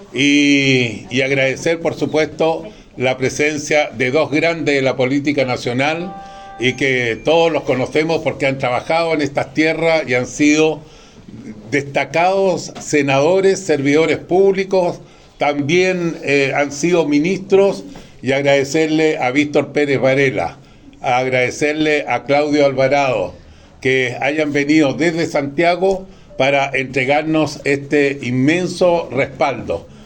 y agradecer, por supuesto, la presencia de dos grandes de la política nacional y que todos los conocemos porque han trabajado en estas tierras y han sido destacados senadores, servidores públicos, también han sido ministros, y agradecerle a Víctor Pérez Varela, agradecerle a Claudio Alvarado, que hayan venido desde Santiago para entregarnos este inmenso respaldo.